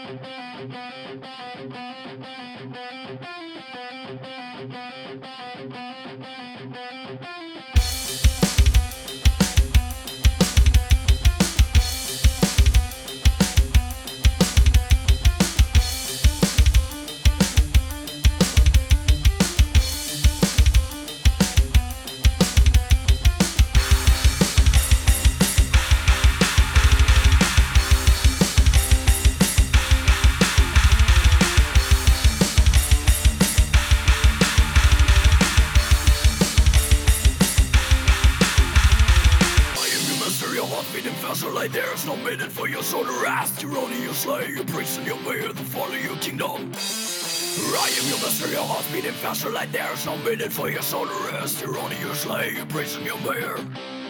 Beating faster like there's no minute for your soul to rest. You're only your slayer, your priest and your mayor, the fall of your kingdom. I am your master, your heart beating faster like there's no minute for your soul to rest. You're only your slayer, your priest and your mayor.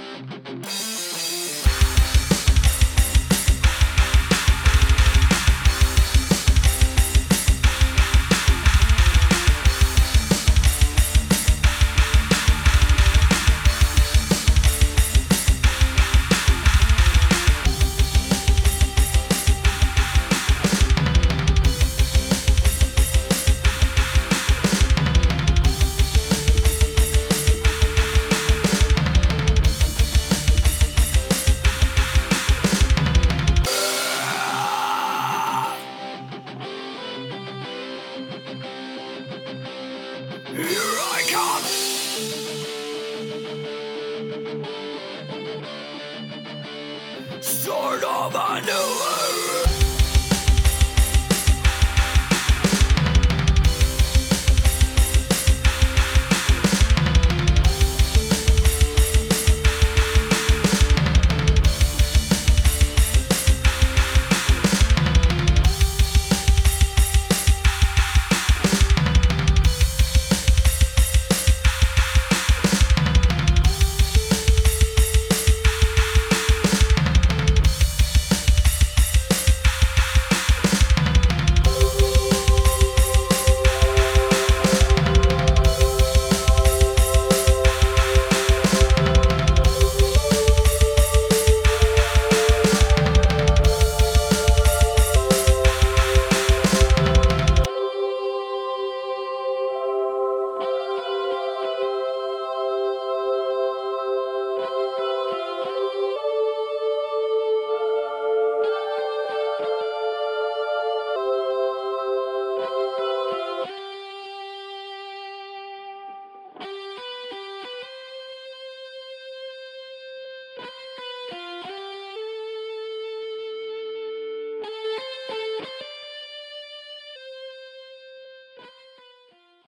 Here I come! Start of a new